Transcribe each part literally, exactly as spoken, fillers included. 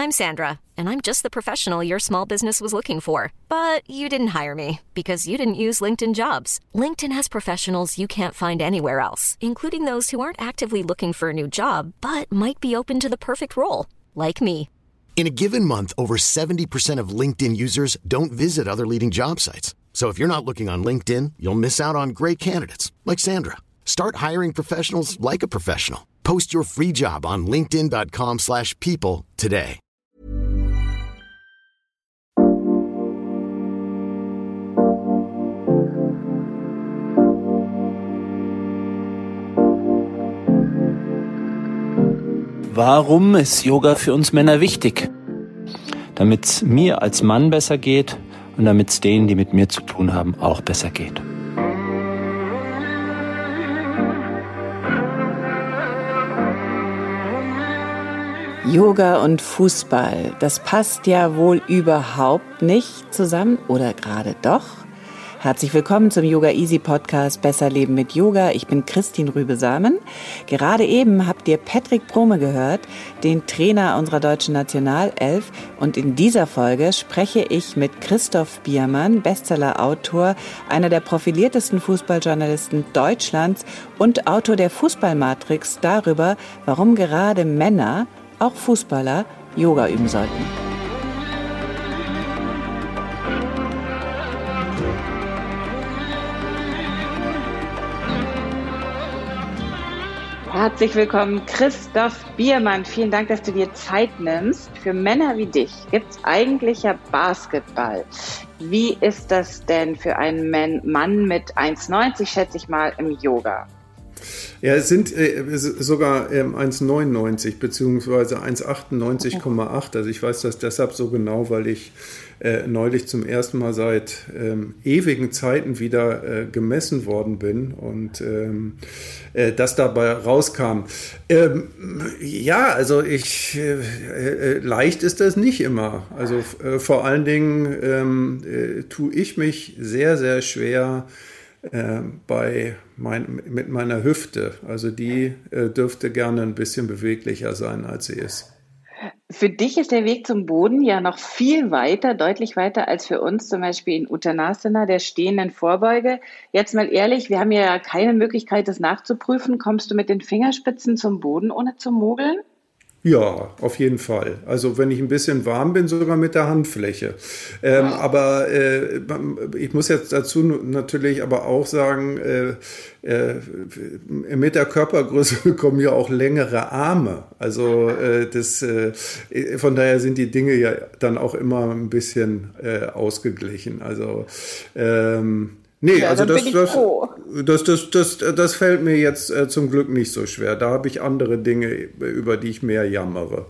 I'm Sandra, and I'm just the professional your small business was looking for. But you didn't hire me because you didn't use LinkedIn Jobs. LinkedIn has professionals you can't find anywhere else, including those who aren't actively looking for a new job, but might be open to the perfect role, like me. In a given month, over seventy percent of LinkedIn users don't visit other leading job sites. So if you're not looking on LinkedIn, you'll miss out on great candidates like Sandra. Start hiring professionals like a professional. Post your free job on linkedin dot com slash people today. Warum ist Yoga für uns Männer wichtig? Damit es mir als Mann besser geht und damit es denen, die mit mir zu tun haben, auch besser geht. Yoga und Fußball, das passt ja wohl überhaupt nicht zusammen, oder gerade doch? Herzlich willkommen zum Yoga Easy Podcast Besser Leben mit Yoga. Ich bin Christine Rübesamen. Gerade eben habt ihr Patrick Brome gehört, den Trainer unserer deutschen Nationalelf. Und in dieser Folge spreche ich mit Christoph Biermann, Bestseller-Autor, einer der profiliertesten Fußballjournalisten Deutschlands und Autor der Fußballmatrix, darüber, warum gerade Männer, auch Fußballer, Yoga üben sollten. Herzlich willkommen, Christoph Biermann. Vielen Dank, dass du dir Zeit nimmst. Für Männer wie dich gibt es eigentlich ja Basketball. Wie ist das denn für einen Mann mit eins neunzig, schätze ich mal, im Yoga? Ja, es sind äh, sogar ähm, eins neunundneunzig beziehungsweise eins achtundneunzig Komma acht. Also ich weiß das deshalb so genau, weil ich äh, neulich zum ersten Mal seit ähm, ewigen Zeiten wieder äh, gemessen worden bin und ähm, äh, das dabei rauskam. Ähm, ja, also ich äh, äh, leicht ist das nicht immer. Also äh, vor allen Dingen ähm, äh, tue ich mich sehr, sehr schwer Äh, bei mein, mit meiner Hüfte. Also die äh, dürfte gerne ein bisschen beweglicher sein, als sie ist. Für dich ist der Weg zum Boden ja noch viel weiter, deutlich weiter als für uns, zum Beispiel in Uttanasana, der stehenden Vorbeuge. Jetzt mal ehrlich, wir haben ja keine Möglichkeit, das nachzuprüfen. Kommst du mit den Fingerspitzen zum Boden, ohne zu mogeln? Ja, auf jeden Fall. Also wenn ich ein bisschen warm bin, sogar mit der Handfläche. Ähm, aber äh, ich muss jetzt dazu natürlich aber auch sagen, äh, äh, mit der Körpergröße kommen ja auch längere Arme. Also äh, das, äh, von daher sind die Dinge ja dann auch immer ein bisschen äh, ausgeglichen. Also ähm, Nee, ja, also das, das, das, das, das, das fällt mir jetzt äh, zum Glück nicht so schwer. Da habe ich andere Dinge, über die ich mehr jammere.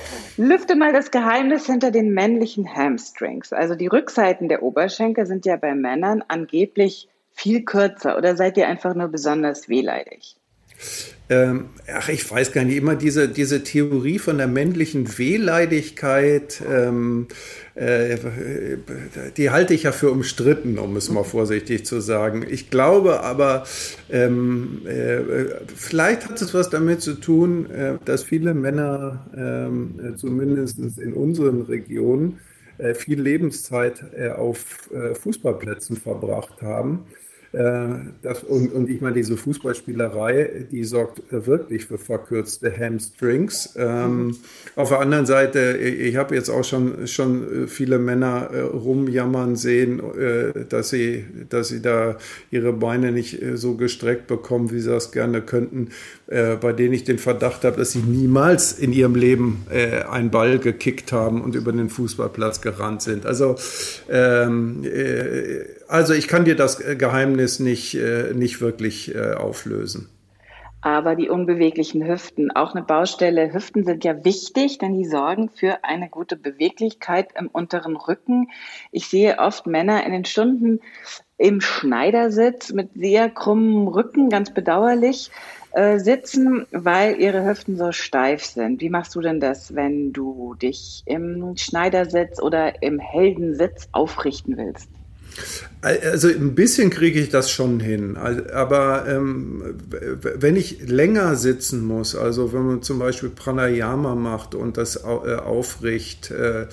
Lüfte mal das Geheimnis hinter den männlichen Hamstrings. Also die Rückseiten der Oberschenkel sind ja bei Männern angeblich viel kürzer. Oder seid ihr einfach nur besonders wehleidig? Ähm, ach, ich weiß gar nicht, immer diese, diese Theorie von der männlichen Wehleidigkeit, ähm, äh, die halte ich ja für umstritten, um es mal vorsichtig zu sagen. Ich glaube aber, ähm, äh, vielleicht hat es was damit zu tun, äh, dass viele Männer, äh, zumindest in unseren Regionen, äh, viel Lebenszeit äh, auf äh, Fußballplätzen verbracht haben. Das, und, und ich meine, diese Fußballspielerei, die sorgt wirklich für verkürzte Hamstrings. Ähm, auf der anderen Seite, ich habe jetzt auch schon, schon viele Männer äh, rumjammern sehen, äh, dass sie, dass sie da ihre Beine nicht äh, so gestreckt bekommen, wie sie das gerne könnten, äh, bei denen ich den Verdacht habe, dass sie niemals in ihrem Leben äh, einen Ball gekickt haben und über den Fußballplatz gerannt sind. Also, ähm, äh, also ich kann dir das Geheimnis nicht, äh, nicht wirklich äh, auflösen. Aber die unbeweglichen Hüften, auch eine Baustelle. Hüften sind ja wichtig, denn die sorgen für eine gute Beweglichkeit im unteren Rücken. Ich sehe oft Männer in den Stunden im Schneidersitz mit sehr krummem Rücken, ganz bedauerlich, äh, sitzen, weil ihre Hüften so steif sind. Wie machst du denn das, wenn du dich im Schneidersitz oder im Heldensitz aufrichten willst? Also ein bisschen kriege ich das schon hin, aber ähm, wenn ich länger sitzen muss, also wenn man zum Beispiel Pranayama macht und das aufrecht äh,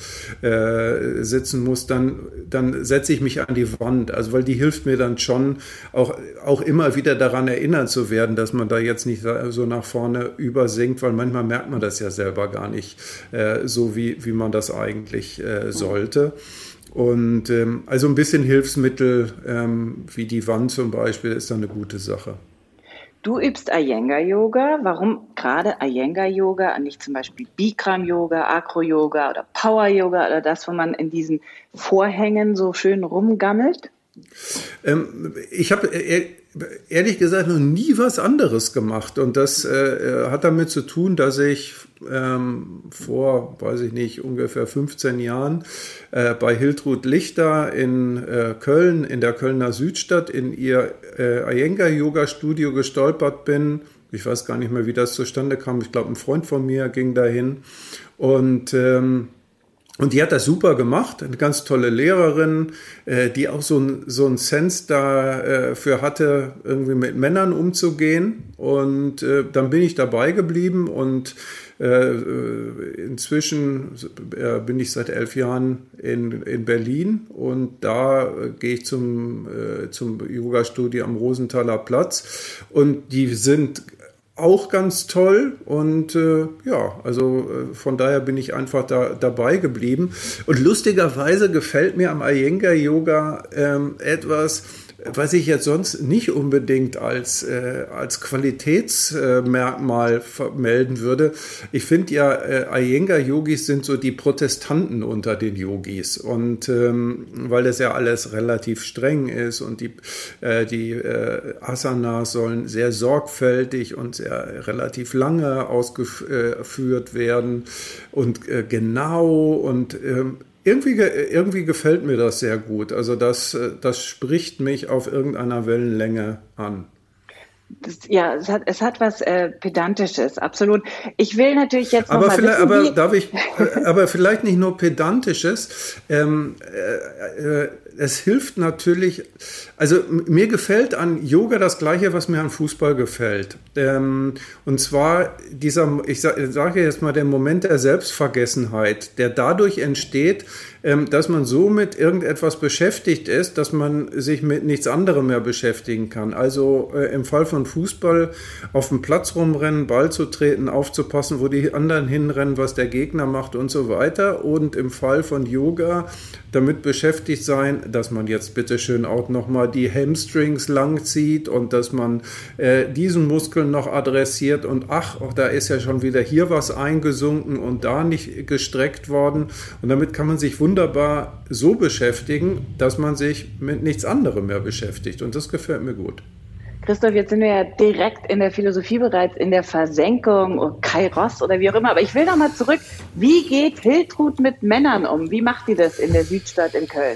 äh, sitzen muss, dann, dann setze ich mich an die Wand, also weil die hilft mir dann schon auch, auch immer wieder daran erinnert zu werden, dass man da jetzt nicht so nach vorne übersinkt, weil manchmal merkt man das ja selber gar nicht äh, so, wie, wie man das eigentlich äh, sollte. Und ähm, also ein bisschen Hilfsmittel, ähm, wie die Wand zum Beispiel, ist dann eine gute Sache. Du übst Iyengar-Yoga. Warum gerade Iyengar-Yoga und nicht zum Beispiel Bikram-Yoga, Acro-Yoga oder Power-Yoga oder das, wo man in diesen Vorhängen so schön rumgammelt? Ähm, ich habe ehrlich gesagt noch nie was anderes gemacht und das äh, hat damit zu tun, dass ich ähm, vor, weiß ich nicht, ungefähr fünfzehn Jahren äh, bei Hiltrud Lichter in äh, Köln, in der Kölner Südstadt, in ihr äh, Iyengar-Yoga-Studio gestolpert bin. Ich weiß gar nicht mehr, wie das zustande kam. Ich glaube, ein Freund von mir ging dahin und ähm, Und die hat das super gemacht, eine ganz tolle Lehrerin, äh, die auch so ein, so ein Sense dafür äh, hatte, irgendwie mit Männern umzugehen. Und äh, dann bin ich dabei geblieben und äh, inzwischen äh, bin ich seit elf Jahren in, in Berlin und da äh, gehe ich zum, äh, zum Yoga-Studio am Rosenthaler Platz und die sind auch ganz toll und äh, ja, also äh, von daher bin ich einfach da dabei geblieben. Und lustigerweise gefällt mir am Iyengar-Yoga ähm, etwas, was ich jetzt sonst nicht unbedingt als, äh, als Qualitätsmerkmal äh, vermelden würde. Ich finde ja, äh, Iyengar-Yogis sind so die Protestanten unter den Yogis. Und ähm, weil das ja alles relativ streng ist und die, äh, die äh, Asanas sollen sehr sorgfältig und sehr relativ lange ausgeführt werden und äh, genau und ähm, Irgendwie, irgendwie gefällt mir das sehr gut. Also das, das spricht mich auf irgendeiner Wellenlänge an. Das, ja, es hat, es hat was äh, Pedantisches, absolut. Ich will natürlich jetzt noch aber mal vielleicht, wissen, aber wie darf ich, aber vielleicht nicht nur Pedantisches. Ähm, äh, äh, es hilft natürlich, also mir gefällt an Yoga das Gleiche, was mir an Fußball gefällt. Ähm, und zwar dieser, ich sage sag jetzt mal, der Moment der Selbstvergessenheit, der dadurch entsteht, ähm, dass man so mit irgendetwas beschäftigt ist, dass man sich mit nichts anderem mehr beschäftigen kann. Also äh, im Fall von Fußball auf dem Platz rumrennen, Ball zu treten, aufzupassen, wo die anderen hinrennen, was der Gegner macht und so weiter. Und im Fall von Yoga damit beschäftigt sein, dass man jetzt bitteschön auch nochmal die Hamstrings lang zieht und dass man äh, diesen Muskeln noch adressiert und ach, auch da ist ja schon wieder hier was eingesunken und da nicht gestreckt worden. Und damit kann man sich wunderbar so beschäftigen, dass man sich mit nichts anderem mehr beschäftigt. Und das gefällt mir gut. Christoph, jetzt sind wir ja direkt in der Philosophie bereits, in der Versenkung, oder Kairos oder wie auch immer. Aber ich will noch mal zurück. Wie geht Hiltrud mit Männern um? Wie macht die das in der Südstadt in Köln?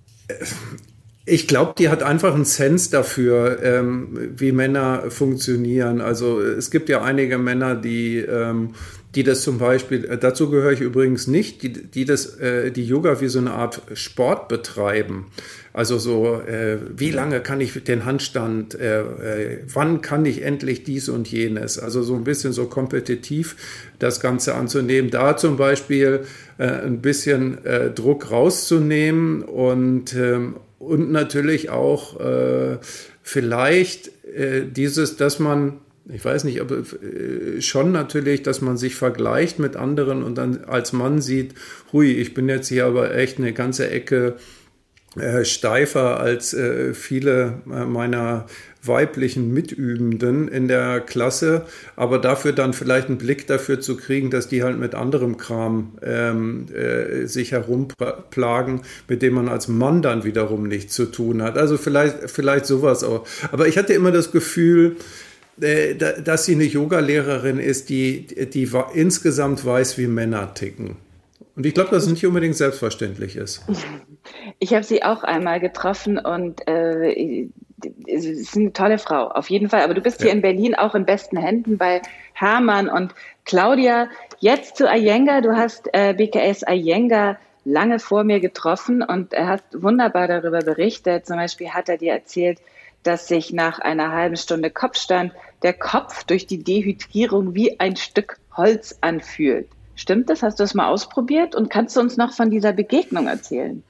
Ich glaube, die hat einfach einen Sense dafür, ähm, wie Männer funktionieren. Also es gibt ja einige Männer, die, ähm, die das zum Beispiel, äh, dazu gehöre ich übrigens nicht, die, die das, äh, die Yoga wie so eine Art Sport betreiben. Also so, äh, wie lange kann ich den Handstand, äh, äh, wann kann ich endlich dies und jenes? Also so ein bisschen so kompetitiv das Ganze anzunehmen. Da zum Beispiel äh, ein bisschen äh, Druck rauszunehmen und ähm, Und natürlich auch äh, vielleicht äh, dieses, dass man, ich weiß nicht, aber äh, schon natürlich, dass man sich vergleicht mit anderen und dann als Mann sieht, hui, ich bin jetzt hier aber echt eine ganze Ecke äh, steifer als äh, viele äh, meiner weiblichen Mitübenden in der Klasse, aber dafür dann vielleicht einen Blick dafür zu kriegen, dass die halt mit anderem Kram ähm, äh, sich herumplagen, mit dem man als Mann dann wiederum nichts zu tun hat. Also vielleicht, vielleicht sowas auch. Aber ich hatte immer das Gefühl, äh, da, dass sie eine Yogalehrerin ist, die, die wa- insgesamt weiß, wie Männer ticken. Und ich glaube, dass es nicht unbedingt selbstverständlich ist. Ich habe sie auch einmal getroffen und äh, sie ist eine tolle Frau, auf jeden Fall. Aber du bist ja hier in Berlin auch in besten Händen bei Hermann und Claudia. Jetzt zu Iyengar. Du hast äh, B K S Iyengar lange vor mir getroffen und er hat wunderbar darüber berichtet. Zum Beispiel hat er dir erzählt, dass sich nach einer halben Stunde Kopfstand der Kopf durch die Dehydrierung wie ein Stück Holz anfühlt. Stimmt das? Hast du das mal ausprobiert? Und kannst du uns noch von dieser Begegnung erzählen?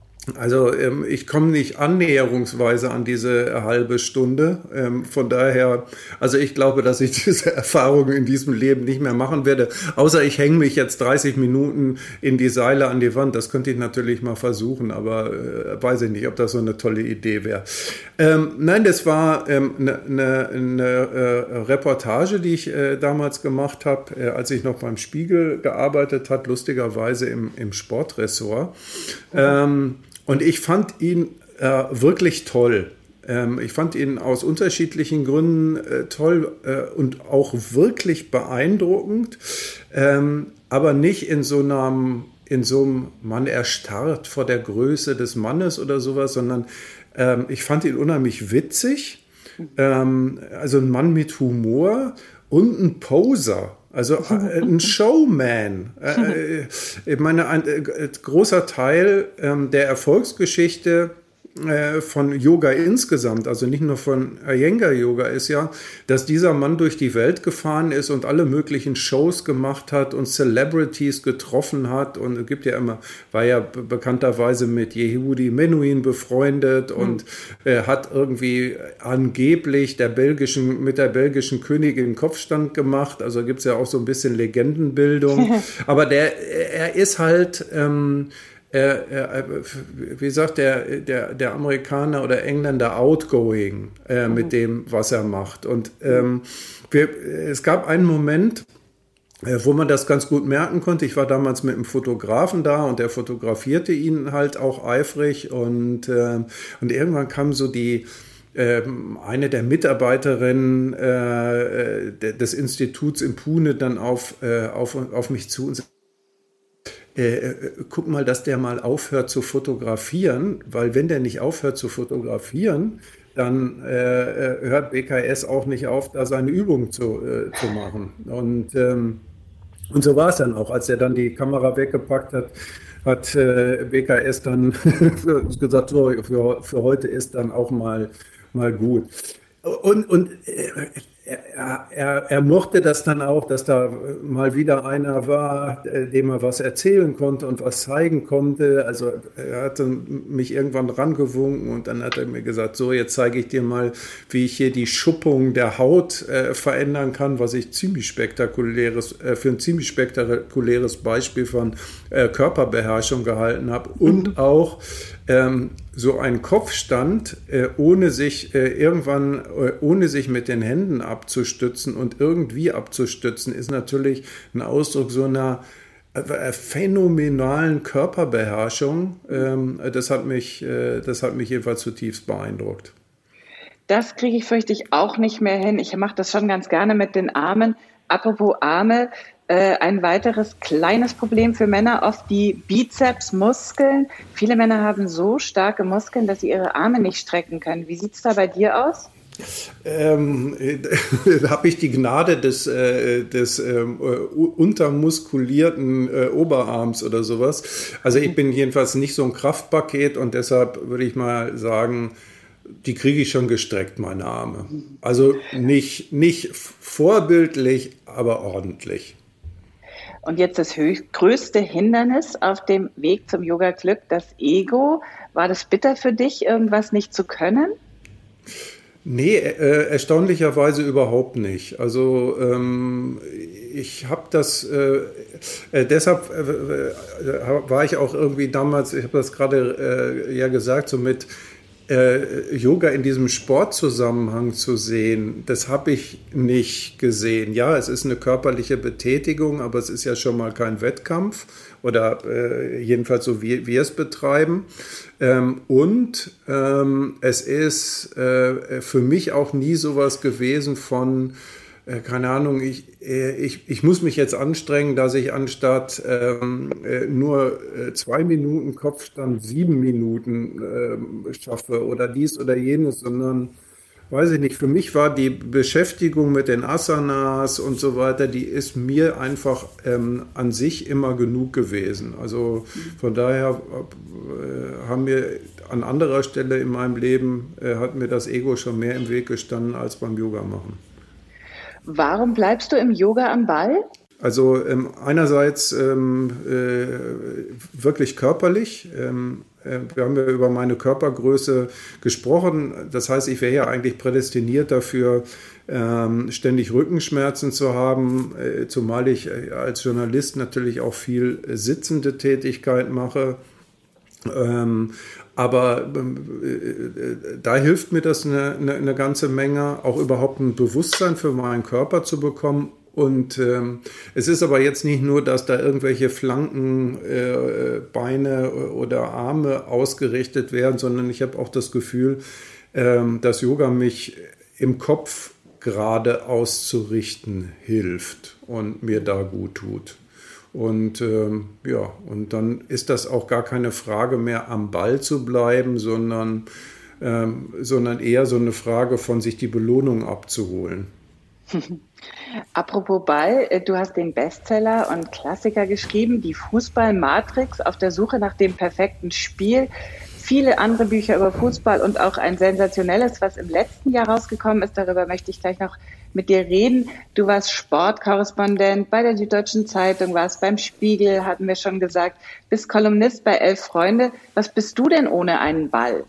Also ähm, ich komme nicht annäherungsweise an diese halbe Stunde. Ähm, von daher, also ich glaube, dass ich diese Erfahrung in diesem Leben nicht mehr machen werde. Außer ich hänge mich jetzt dreißig Minuten in die Seile an die Wand. Das könnte ich natürlich mal versuchen, aber äh, weiß ich nicht, ob das so eine tolle Idee wäre. Ähm, nein, das war eine ähm, ne, ne, ne, äh, Reportage, die ich äh, damals gemacht habe, äh, als ich noch beim Spiegel gearbeitet habe, lustigerweise im, im Sportressort. Ähm, Und ich fand ihn äh, wirklich toll. Ähm, ich fand ihn aus unterschiedlichen Gründen äh, toll äh, und auch wirklich beeindruckend, ähm, aber nicht in so einem, in so einem, man erstarrt vor der Größe des Mannes oder sowas, sondern ähm, ich fand ihn unheimlich witzig. Ähm, also ein Mann mit Humor und ein Poser. Also ein Showman. Ich meine, ein großer Teil der Erfolgsgeschichte von Yoga insgesamt, also nicht nur von Iyengar Yoga, ist ja, dass dieser Mann durch die Welt gefahren ist und alle möglichen Shows gemacht hat und Celebrities getroffen hat. Und es gibt ja immer, war ja bekannterweise mit Yehudi Menuhin befreundet und mhm. äh, hat irgendwie angeblich der belgischen, mit der belgischen Königin Kopfstand gemacht. Also gibt es ja auch so ein bisschen Legendenbildung. Aber der, er ist halt, ähm, Er, er, wie sagt der, der, der Amerikaner oder Engländer, outgoing äh, mhm. mit dem, was er macht. Und ähm, wir, es gab einen Moment, äh, wo man das ganz gut merken konnte. Ich war damals mit einem Fotografen da und der fotografierte ihn halt auch eifrig. Und, äh, und irgendwann kam so die eine der Mitarbeiterinnen äh, des Instituts in Pune dann auf, äh, auf, auf mich zu und sagte, Äh, guck mal, dass der mal aufhört zu fotografieren, weil wenn der nicht aufhört zu fotografieren, dann äh, hört B K S auch nicht auf, da seine Übung zu, äh, zu machen. Und, ähm, und so war es dann auch. Als er dann die Kamera weggepackt hat, hat äh, B K S dann gesagt, so, für, für heute ist dann auch mal, mal gut. Und, und äh, Er, er, er mochte das dann auch, dass da mal wieder einer war, dem er was erzählen konnte und was zeigen konnte. Also er hatte mich irgendwann rangewunken und dann hat er mir gesagt, so jetzt zeige ich dir mal, wie ich hier die Schuppung der Haut äh, verändern kann, was ich ziemlich spektakuläres, äh, für ein ziemlich spektakuläres Beispiel von äh, Körperbeherrschung gehalten habe und auch ähm, so ein Kopfstand, äh, ohne sich äh, irgendwann, äh, ohne sich mit den Händen abzustützen und irgendwie abzustützen, ist natürlich ein Ausdruck so einer äh, phänomenalen Körperbeherrschung. Ähm, das hat mich, äh, das hat mich jedenfalls zutiefst beeindruckt. Das kriege ich, fürchte ich, auch nicht mehr hin. Ich mache das schon ganz gerne mit den Armen. Apropos Arme, äh, ein weiteres kleines Problem für Männer, oft die Bizepsmuskeln. Viele Männer haben so starke Muskeln, dass sie ihre Arme nicht strecken können. Wie sieht es da bei dir aus? Ähm, da habe ich die Gnade des, äh, des äh, untermuskulierten äh, Oberarms oder sowas. Also ich bin jedenfalls nicht so ein Kraftpaket und deshalb würde ich mal sagen, die kriege ich schon gestreckt, meine Arme. Also nicht, nicht vorbildlich, aber ordentlich. Und jetzt das höchst, größte Hindernis auf dem Weg zum Yoga-Glück, das Ego. War das bitter für dich, irgendwas nicht zu können? Nee, äh, erstaunlicherweise überhaupt nicht. Also ähm, ich habe das, äh, äh, deshalb äh, war ich auch irgendwie damals, ich habe das gerade äh, ja gesagt, so mit äh, Yoga in diesem Sportzusammenhang zu sehen, das habe ich nicht gesehen. Ja, es ist eine körperliche Betätigung, aber es ist ja schon mal kein Wettkampf oder äh, jedenfalls so, wie wir es betreiben. Ähm, und ähm, es ist äh, für mich auch nie sowas gewesen von, äh, keine Ahnung, ich, äh, ich, ich muss mich jetzt anstrengen, dass ich anstatt ähm, äh, nur äh, zwei Minuten Kopfstand sieben Minuten äh, schaffe oder dies oder jenes, sondern weiß ich nicht, für mich war die Beschäftigung mit den Asanas und so weiter, die ist mir einfach ähm, an sich immer genug gewesen. Also von daher äh, haben mir an anderer Stelle in meinem Leben, äh, hat mir das Ego schon mehr im Weg gestanden als beim Yoga machen. Warum bleibst du im Yoga am Ball? Also ähm, einerseits ähm, äh, wirklich körperlich. Ähm, äh, wir haben ja über meine Körpergröße gesprochen. Das heißt, ich wäre ja eigentlich prädestiniert dafür, ähm, ständig Rückenschmerzen zu haben, äh, zumal ich äh, als Journalist natürlich auch viel äh, sitzende Tätigkeit mache. Ähm, aber äh, da hilft mir das eine, eine, eine ganze Menge, auch überhaupt ein Bewusstsein für meinen Körper zu bekommen. Und ähm, es ist aber jetzt nicht nur, dass da irgendwelche Flanken, äh, Beine oder Arme ausgerichtet werden, sondern ich habe auch das Gefühl, ähm, dass Yoga mich im Kopf gerade auszurichten hilft und mir da gut tut. Und ähm, ja, und dann ist das auch gar keine Frage mehr, am Ball zu bleiben, sondern, ähm, sondern eher so eine Frage von sich die Belohnung abzuholen. Apropos Ball, du hast den Bestseller und Klassiker geschrieben, die Fußball-Matrix auf der Suche nach dem perfekten Spiel. Viele andere Bücher über Fußball und auch ein sensationelles, was im letzten Jahr rausgekommen ist. Darüber möchte ich gleich noch mit dir reden. Du warst Sportkorrespondent bei der Süddeutschen Zeitung, warst beim Spiegel, hatten wir schon gesagt, bist Kolumnist bei Elf Freunde. Was bist du denn ohne einen Ball?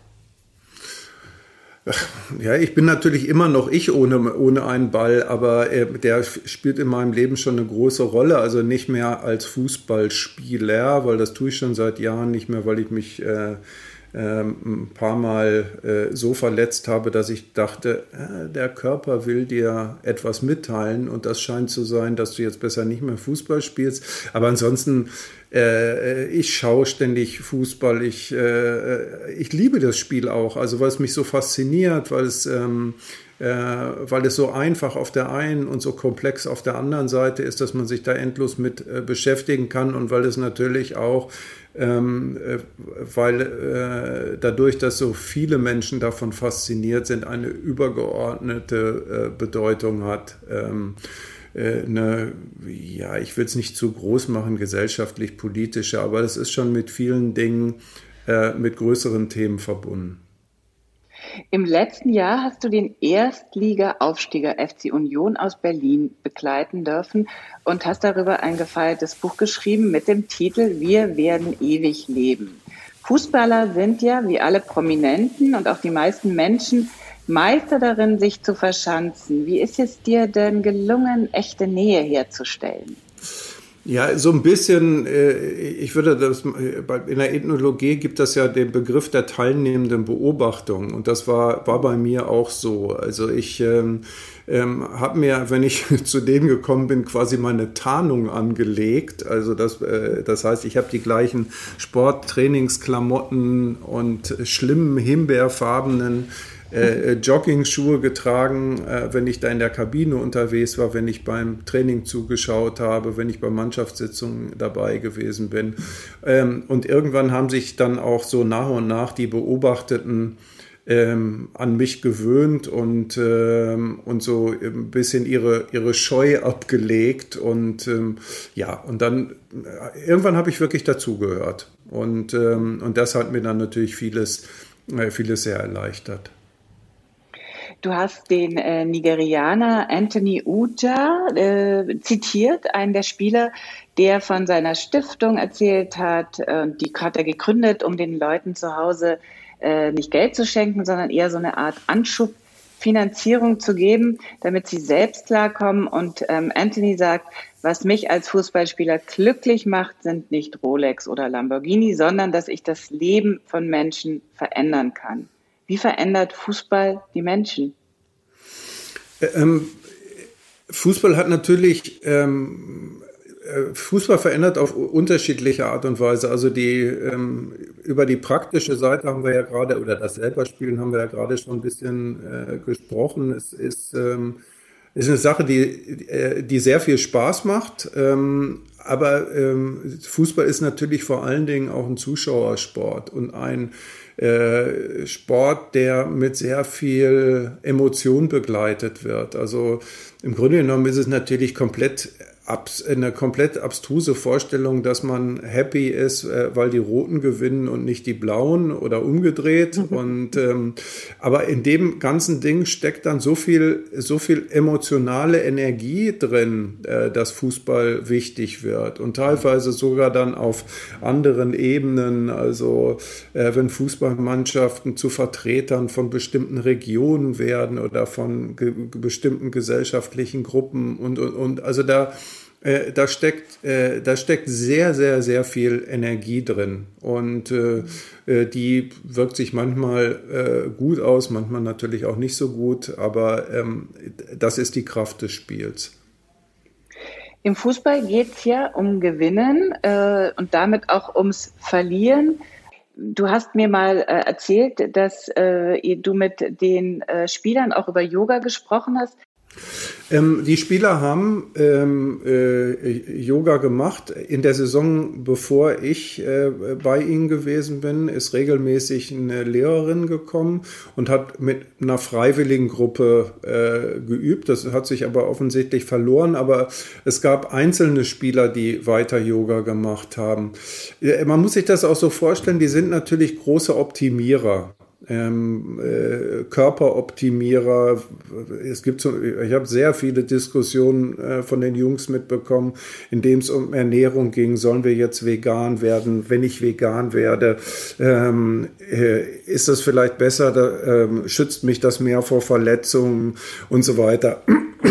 Ja, ich bin natürlich immer noch ich ohne, ohne einen Ball, aber äh, der spielt in meinem Leben schon eine große Rolle. Also nicht mehr als Fußballspieler, weil das tue ich schon seit Jahren nicht mehr, weil ich mich äh, äh, ein paar Mal äh, so verletzt habe, dass ich dachte, äh, der Körper will dir etwas mitteilen und das scheint zu sein, dass du jetzt besser nicht mehr Fußball spielst. Aber ansonsten Äh, ich schaue ständig Fußball, ich, äh, ich liebe das Spiel auch, also weil es mich so fasziniert, weil es, ähm, äh, weil es so einfach auf der einen und so komplex auf der anderen Seite ist, dass man sich da endlos mit äh, beschäftigen kann und weil es natürlich auch, ähm, äh, weil äh, dadurch, dass so viele Menschen davon fasziniert sind, eine übergeordnete äh, Bedeutung hat. Ähm, eine, ja, ich will es nicht zu groß machen, gesellschaftlich, politische, aber es ist schon mit vielen Dingen, äh, mit größeren Themen verbunden. Im letzten Jahr hast du den Erstliga-Aufsteiger F C Union aus Berlin begleiten dürfen und hast darüber ein gefeiertes Buch geschrieben mit dem Titel Wir werden ewig leben. Fußballer sind ja, wie alle Prominenten und auch die meisten Menschen, Meister darin, sich zu verschanzen. Wie ist es dir denn gelungen, echte Nähe herzustellen? Ja, so ein bisschen, ich würde das, in der Ethnologie gibt es ja den Begriff der teilnehmenden Beobachtung und das war, war bei mir auch so. Also ich ähm, ähm, habe mir, wenn ich zu dem gekommen bin, quasi meine Tarnung angelegt. Also das, äh, das heißt, ich habe die gleichen Sporttrainingsklamotten und schlimmen himbeerfarbenen Äh, Jogging-Schuhe getragen, äh, wenn ich da in der Kabine unterwegs war, wenn ich beim Training zugeschaut habe, wenn ich bei Mannschaftssitzungen dabei gewesen bin. Ähm, und irgendwann haben sich dann auch so nach und nach die Beobachteten ähm, an mich gewöhnt und, ähm, und so ein bisschen ihre, ihre Scheu abgelegt. Und ähm, ja, und dann äh, irgendwann habe ich wirklich dazugehört. Und, ähm, und das hat mir dann natürlich vieles, äh, vieles sehr erleichtert. Du hast den äh, Nigerianer Anthony Uja äh, zitiert, einen der Spieler, der von seiner Stiftung erzählt hat. Äh, die hat er gegründet, um den Leuten zu Hause äh, nicht Geld zu schenken, sondern eher so eine Art Anschubfinanzierung zu geben, damit sie selbst klarkommen. Und ähm, Anthony sagt, was mich als Fußballspieler glücklich macht, sind nicht Rolex oder Lamborghini, sondern dass ich das Leben von Menschen verändern kann. Wie verändert Fußball die Menschen? Ähm, Fußball hat natürlich, ähm, Fußball verändert auf unterschiedliche Art und Weise. Also die, ähm, über die praktische Seite haben wir ja gerade, oder das Selberspielen haben wir ja gerade schon ein bisschen äh, gesprochen. Es ist, ähm, ist eine Sache, die, die sehr viel Spaß macht, ähm, aber ähm, Fußball ist natürlich vor allen Dingen auch ein Zuschauersport und ein äh, Sport, der mit sehr viel Emotion begleitet wird. Also im Grunde genommen ist es natürlich komplett eine komplett abstruse Vorstellung, dass man happy ist, weil die Roten gewinnen und nicht die Blauen oder umgedreht. Und ähm, aber in dem ganzen Ding steckt dann so viel, so viel emotionale Energie drin, äh, dass Fußball wichtig wird und teilweise sogar dann auf anderen Ebenen. Also äh, wenn Fußballmannschaften zu Vertretern von bestimmten Regionen werden oder von ge- bestimmten gesellschaftlichen Gruppen und und und also da Äh, da steckt, äh, da steckt sehr, sehr, sehr viel Energie drin und äh, äh, die wirkt sich manchmal äh, gut aus, manchmal natürlich auch nicht so gut, aber ähm, das ist die Kraft des Spiels. Im Fußball geht es ja um Gewinnen äh, und damit auch ums Verlieren. Du hast mir mal äh, erzählt, dass äh, du mit den äh, Spielern auch über Yoga gesprochen hast. Ähm, die Spieler haben ähm, äh, Yoga gemacht. In der Saison, bevor ich äh, bei ihnen gewesen bin, ist regelmäßig eine Lehrerin gekommen und hat mit einer freiwilligen Gruppe äh, geübt. Das hat sich aber offensichtlich verloren. Aber es gab einzelne Spieler, die weiter Yoga gemacht haben. Äh, man muss sich das auch so vorstellen, die sind natürlich große Optimierer. Ähm, äh, Körperoptimierer. Es gibt so, ich habe sehr viele Diskussionen äh, von den Jungs mitbekommen, in dem es um Ernährung ging. Sollen wir jetzt vegan werden? Wenn ich vegan werde, ähm, äh, ist das vielleicht besser? Da, ähm, schützt mich das mehr vor Verletzungen und so weiter.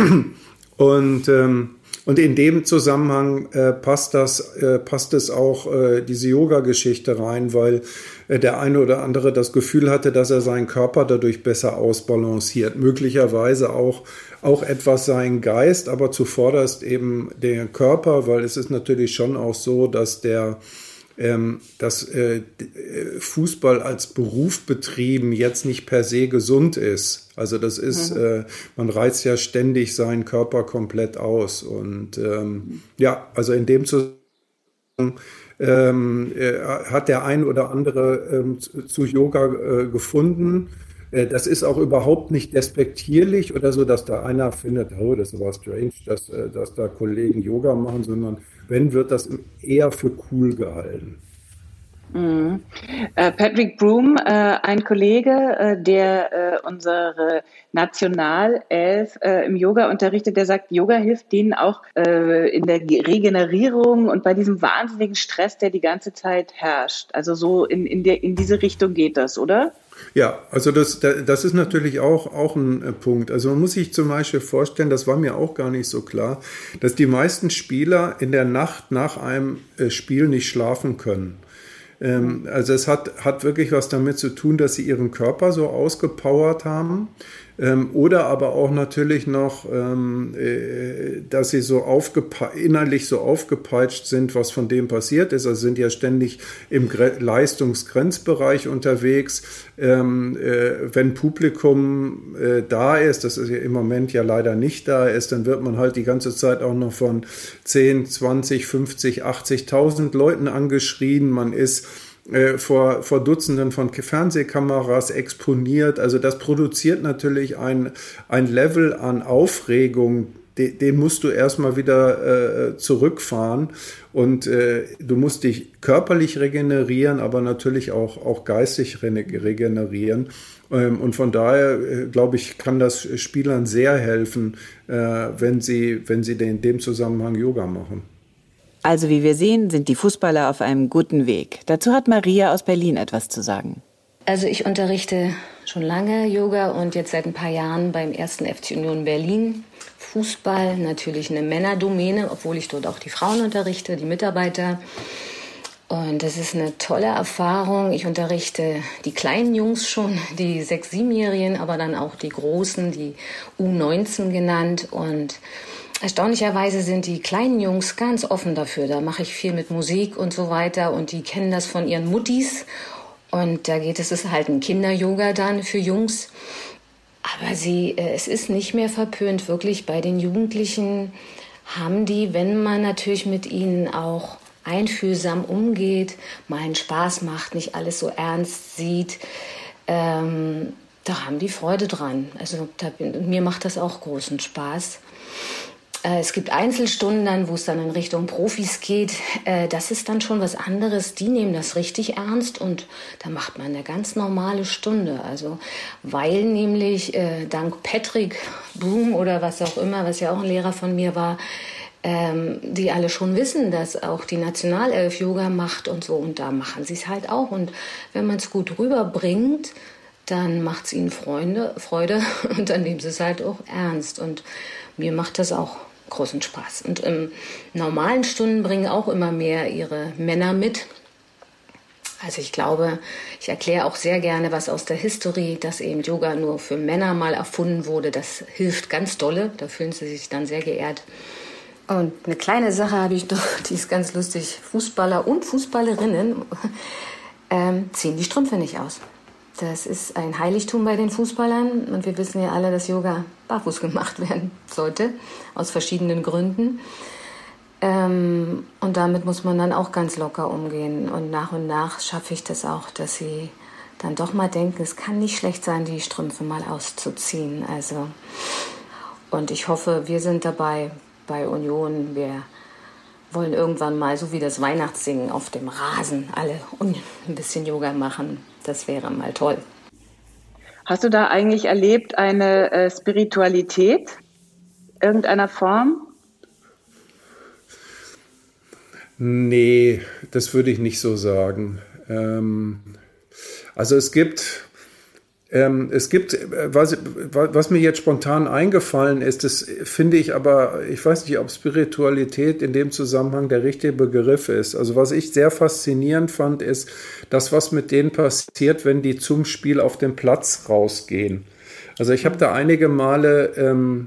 Und ähm, Und in dem Zusammenhang äh, passt das, äh, passt es auch äh, diese Yoga-Geschichte rein, weil äh, der eine oder andere das Gefühl hatte, dass er seinen Körper dadurch besser ausbalanciert. Möglicherweise auch, auch etwas seinen Geist, aber zuvorderst eben der Körper, weil es ist natürlich schon auch so, dass der Ähm, dass äh, Fußball als Beruf betrieben jetzt nicht per se gesund ist. Also das ist, mhm. äh, man reizt ja ständig seinen Körper komplett aus. Und ähm, ja, also in dem Zusammenhang ähm, äh, hat der ein oder andere ähm, zu, zu Yoga äh, gefunden. Äh, das ist auch überhaupt nicht despektierlich oder so, dass da einer findet, oh, das ist aber strange, dass, äh, dass da Kollegen Yoga machen, sondern wenn, wird das eher für cool gehalten. Mhm. Äh, Patrick Broom, äh, ein Kollege, äh, der äh, unsere Nationalelf äh, im Yoga unterrichtet, der sagt, Yoga hilft denen auch äh, in der Regenerierung und bei diesem wahnsinnigen Stress, der die ganze Zeit herrscht. Also so in, in, der, in diese Richtung geht das, oder? Ja, also das, das ist natürlich auch, auch ein Punkt. Also man muss sich zum Beispiel vorstellen, das war mir auch gar nicht so klar, dass die meisten Spieler in der Nacht nach einem Spiel nicht schlafen können. Ähm, also es hat, hat wirklich was damit zu tun, dass sie ihren Körper so ausgepowert haben. Ähm, oder aber auch natürlich noch, ähm, äh, dass sie so aufgepe- innerlich so aufgepeitscht sind, was von dem passiert ist. Also sind ja ständig im Gre- Leistungsgrenzbereich unterwegs. Ähm, äh, wenn Publikum äh, da ist, das ist ja im Moment ja leider nicht da ist, dann wird man halt die ganze Zeit auch noch von zehn, zwanzig, fünfzig, achtzigtausend Leuten angeschrien. Man ist Äh, vor, vor Dutzenden von Fernsehkameras exponiert. Also das produziert natürlich ein, ein Level an Aufregung, den, den musst du erstmal wieder äh, zurückfahren und äh, du musst dich körperlich regenerieren, aber natürlich auch, auch geistig re- regenerieren. Ähm, und von daher, äh, glaube ich, kann das Spielern sehr helfen, äh, wenn sie, wenn sie in dem Zusammenhang Yoga machen. Also wie wir sehen, sind die Fußballer auf einem guten Weg. Dazu hat Maria aus Berlin etwas zu sagen. Also ich unterrichte schon lange Yoga und jetzt seit ein paar Jahren beim ersten F C Union Berlin. Fußball, natürlich eine Männerdomäne, obwohl ich dort auch die Frauen unterrichte, die Mitarbeiter. Und das ist eine tolle Erfahrung. Ich unterrichte die kleinen Jungs schon, die sechs-, siebenjährigen, aber dann auch die Großen, die U neunzehn genannt. Und erstaunlicherweise sind die kleinen Jungs ganz offen dafür. Da mache ich viel mit Musik und so weiter und die kennen das von ihren Muttis. Und da geht es, es ist halt ein Kinder-Yoga dann für Jungs. Aber sie, es ist nicht mehr verpönt, wirklich bei den Jugendlichen haben die, wenn man natürlich mit ihnen auch einfühlsam umgeht, mal einen Spaß macht, nicht alles so ernst sieht, ähm, da haben die Freude dran. Also da, mir macht das auch großen Spaß. Äh, es gibt Einzelstunden dann, wo es dann in Richtung Profis geht. Äh, das ist dann schon was anderes. Die nehmen das richtig ernst und da macht man eine ganz normale Stunde. Also weil nämlich äh, dank Patrick Boom oder was auch immer, was ja auch ein Lehrer von mir war, ähm, die alle schon wissen, dass auch die Nationalelf Yoga macht und so. Und da machen sie es halt auch. Und wenn man es gut rüberbringt, dann macht es ihnen Freunde, Freude und dann nehmen sie es halt auch ernst. Und mir macht das auch großen Spaß. Und im normalen Stunden bringen auch immer mehr ihre Männer mit. Also ich glaube, ich erkläre auch sehr gerne was aus der Historie, dass eben Yoga nur für Männer mal erfunden wurde. Das hilft ganz dolle, da fühlen sie sich dann sehr geehrt. Und eine kleine Sache habe ich doch, die ist ganz lustig. Fußballer und Fußballerinnen ähm, ziehen die Strümpfe nicht aus. Das ist ein Heiligtum bei den Fußballern. Und wir wissen ja alle, dass Yoga barfuß gemacht werden sollte, aus verschiedenen Gründen. Ähm, und damit muss man dann auch ganz locker umgehen. Und nach und nach schaffe ich das auch, dass sie dann doch mal denken, es kann nicht schlecht sein, die Strümpfe mal auszuziehen. Also, und ich hoffe, wir sind dabei bei Union. Wir wollen irgendwann mal, so wie das Weihnachtssingen auf dem Rasen, alle ein bisschen Yoga machen. Das wäre mal toll. Hast du da eigentlich erlebt eine äh, Spiritualität irgendeiner Form? Nee, das würde ich nicht so sagen. Ähm, also es gibt... Ähm, es gibt, was, was mir jetzt spontan eingefallen ist, das finde ich aber, ich weiß nicht, ob Spiritualität in dem Zusammenhang der richtige Begriff ist. Also was ich sehr faszinierend fand, ist das, was mit denen passiert, wenn die zum Spiel auf den Platz rausgehen. Also ich habe da einige Male ähm,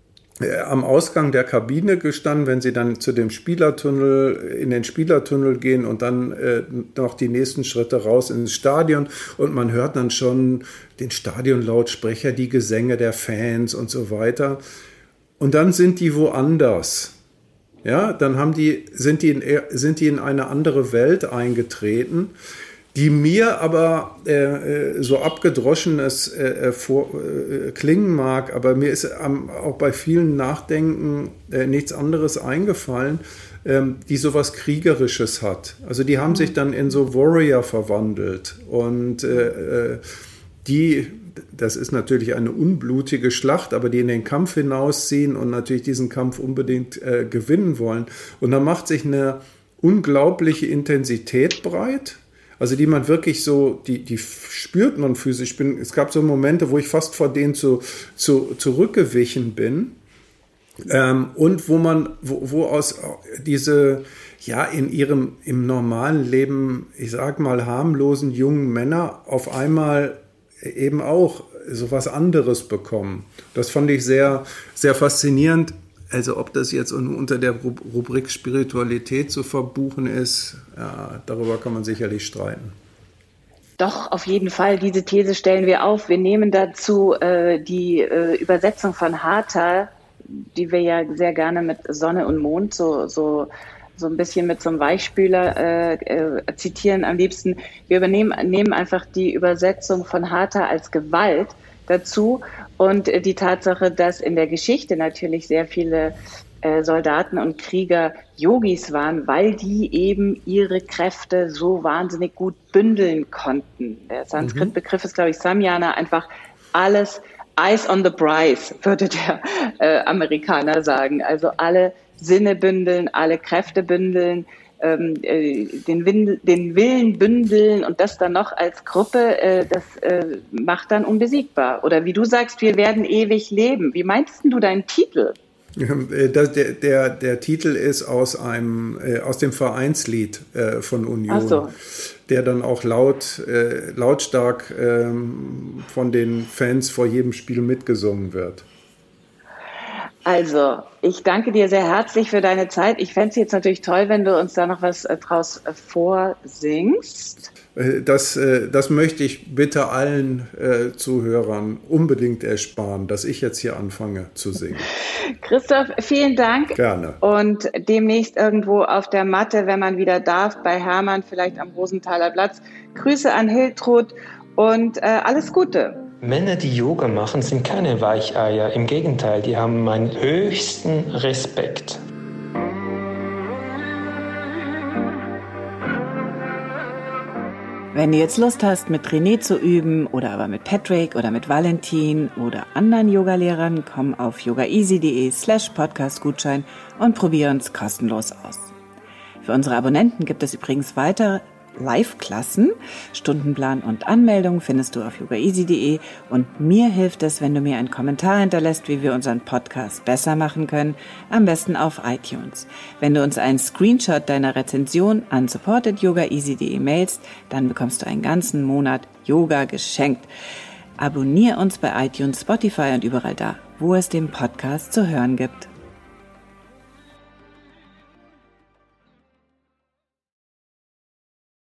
am Ausgang der Kabine gestanden, wenn sie dann zu dem Spielertunnel, in den Spielertunnel gehen und dann äh, noch die nächsten Schritte raus ins Stadion und man hört dann schon den Stadionlautsprecher, die Gesänge der Fans und so weiter. Und dann sind die woanders. Ja, dann haben die, sind die in, sind die in eine andere Welt eingetreten, die mir aber äh, so abgedroschen es äh, vor, äh, klingen mag, aber mir ist ähm, auch bei vielen Nachdenken äh, nichts anderes eingefallen, ähm, die sowas Kriegerisches hat. Also die haben mhm. sich dann in so Warrior verwandelt und äh, die, das ist natürlich eine unblutige Schlacht, aber die in den Kampf hinausziehen und natürlich diesen Kampf unbedingt äh, gewinnen wollen. Und da macht sich eine unglaubliche Intensität breit. Also die man wirklich so, die, die spürt man physisch. Ich bin, es gab so Momente, wo ich fast vor denen zu, zu, zurückgewichen bin. Ähm, und wo man, wo, wo aus diese, ja, in ihrem, im normalen Leben, ich sag mal, harmlosen jungen Männer auf einmal eben auch so was anderes bekommen. Das fand ich sehr, sehr faszinierend. Also ob das jetzt unter der Rubrik Spiritualität zu verbuchen ist, ja, darüber kann man sicherlich streiten. Doch, auf jeden Fall. Diese These stellen wir auf. Wir nehmen dazu äh, die äh, Übersetzung von Hatha, die wir ja sehr gerne mit Sonne und Mond so so so ein bisschen mit so einem Weichspüler äh, äh, zitieren am liebsten. Wir übernehmen nehmen einfach die Übersetzung von Hatha als Gewalt dazu und äh, die Tatsache, dass in der Geschichte natürlich sehr viele äh, Soldaten und Krieger Yogis waren, weil die eben ihre Kräfte so wahnsinnig gut bündeln konnten. Der Sanskrit-Begriff ist, glaube ich, Samyana, einfach alles Eyes on the Prize, würde der äh, Amerikaner sagen. Also alle Sinne bündeln, alle Kräfte bündeln, ähm, äh, den, Windel, den Willen bündeln und das dann noch als Gruppe, äh, das äh, macht dann unbesiegbar. Oder wie du sagst, wir werden ewig leben. Wie meinst du deinen Titel? Der, der, der, der Titel ist aus einem äh, aus dem Vereinslied äh, von Union, Ach so. Der dann auch laut äh, lautstark ähm, von den Fans vor jedem Spiel mitgesungen wird. Also, ich danke dir sehr herzlich für deine Zeit. Ich fände es jetzt natürlich toll, wenn du uns da noch was äh, draus äh, vorsingst. Das, äh, das möchte ich bitte allen äh, Zuhörern unbedingt ersparen, dass ich jetzt hier anfange zu singen. Christoph, vielen Dank. Gerne. Und demnächst irgendwo auf der Matte, wenn man wieder darf, bei Hermann, vielleicht am Rosenthaler Platz. Grüße an Hiltrud und äh, alles Gute. Männer, die Yoga machen, sind keine Weicheier. Im Gegenteil, die haben meinen höchsten Respekt. Wenn du jetzt Lust hast, mit René zu üben oder aber mit Patrick oder mit Valentin oder anderen Yogalehrern, komm auf yogaeasy.de slash podcastgutschein und probier uns kostenlos aus. Für unsere Abonnenten gibt es übrigens weitere Live-Klassen. Stundenplan und Anmeldung findest du auf yogaeasy.de und mir hilft es, wenn du mir einen Kommentar hinterlässt, wie wir unseren Podcast besser machen können, am besten auf iTunes. Wenn du uns einen Screenshot deiner Rezension an support at yogaeasy punkt de mailst, dann bekommst du einen ganzen Monat Yoga geschenkt. Abonnier uns bei iTunes, Spotify und überall da, wo es den Podcast zu hören gibt.